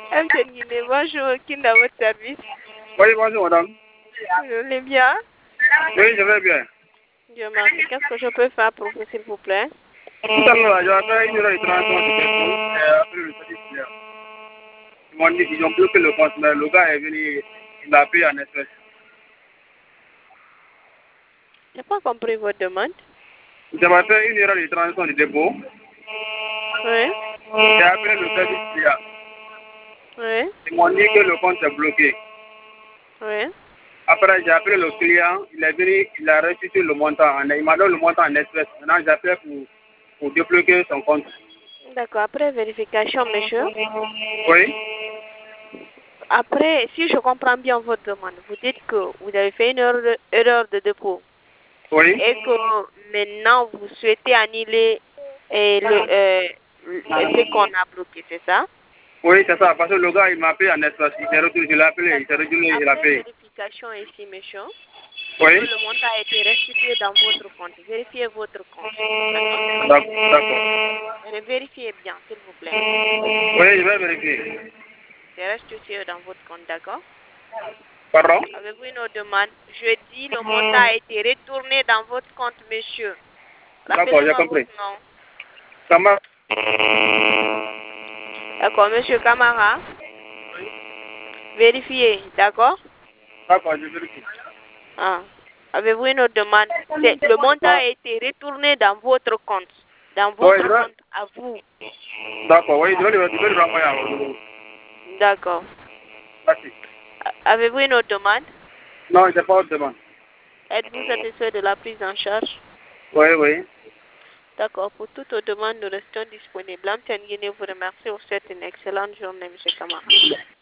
MTN Guinée, bonjour, qui est dans votre service? Oui, bonjour madame. Vous allez bien? Oui, je vais bien. Dieu merci. Qu'est-ce que je peux faire pour vous, s'il vous plaît? Tout à l'heure, j'ai fait une heure et 30 de dépôt après le petit client. Ils m'ont dit qu'ils ont bloqué le compte, mais le gars est venu, il a payé en espèces. Je n'ai pas compris votre demande. J'ai fait une heure et 30 de dépôt Oui, et après le petit client. oui, Ils m'ont dit que le compte est bloqué. oui. Après, j'ai appelé le client, il est venu, il a restitué le montant. Il m'a donné le montant en espèces. Maintenant, j'ai appelé pour débloquer son compte. D'accord, après vérification, monsieur. Oui, Après, si je comprends bien votre demande, vous dites que vous avez fait une erreur de dépôt oui. et que maintenant vous souhaitez annuler ce qu'on a bloqué, c'est ça? Oui, c'est ça, parce que le gars, il m'a payé en espèces. Il s'est retourné, je l'ai appelé, il s'est retourné, il a Après payé. vérification ici, monsieur, Oui, que le montant a été restitué dans votre compte. Vérifiez votre compte. D'accord? d'accord. Vérifiez bien, s'il vous plaît. Oui, je vais vérifier. C'est restitué dans votre compte, d'accord? Pardon? Avez-vous une autre demande? Je dis le montant a été retourné dans votre compte, monsieur. D'accord, j'ai Rappelez-moi compris. votre nom. Ça marche. D'accord, monsieur Camara. Vérifiez, d'accord? D'accord, je vérifie. Ah. Avez-vous une autre demande? Le montant a été retourné dans votre compte. Dans votre compte à vous. D'accord, oui, je vais le renvoyer à vous. D'accord. Merci. Avez-vous une autre demande? Non, je n'ai pas de demande. Êtes-vous satisfait de la prise en charge? Oui, oui. D'accord. Pour toute autre demande, nous restons disponibles. MTN Guinée vous remercie. Vous souhaite une excellente journée, monsieur Kamara.